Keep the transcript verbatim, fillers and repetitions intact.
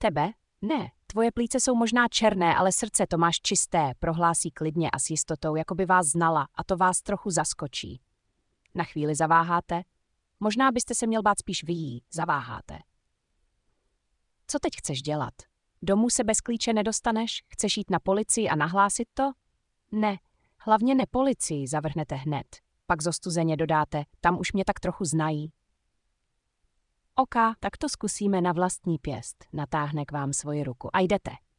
Tebe? Ne, tvoje plíce jsou možná černé, ale srdce to máš čisté, prohlásí klidně a s jistotou, jako by vás znala, a to vás trochu zaskočí. Na chvíli zaváháte? Možná byste se měl bát spíš vy jí, zaváháte. Co teď chceš dělat? Domů se bez klíče nedostaneš? Chceš jít na policii a nahlásit to? Ne, hlavně ne policii, zavrhnete hned. Pak zostuzeně dodáte, tam už mě tak trochu znají. OK, tak to zkusíme na vlastní pěst, natáhne k vám svoji ruku a jdete.